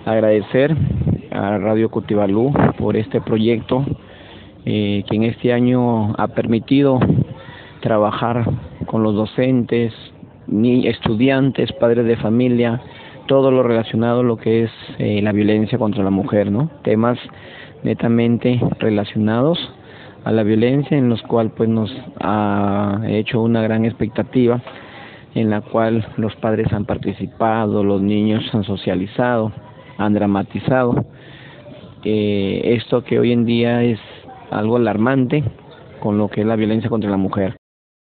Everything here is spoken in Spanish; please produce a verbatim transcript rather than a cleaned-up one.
Agradecer a Radio Cutibalú por este proyecto eh, que en este año ha permitido trabajar con los docentes, ni estudiantes, padres de familia, todo lo relacionado a lo que es eh, la violencia contra la mujer, ¿no? Temas netamente relacionados a la violencia, en los cuales pues nos ha hecho una gran expectativa, en la cual los padres han participado, los niños han socializado, han dramatizado. Eh, esto que hoy en día es algo alarmante con lo que es la violencia contra la mujer.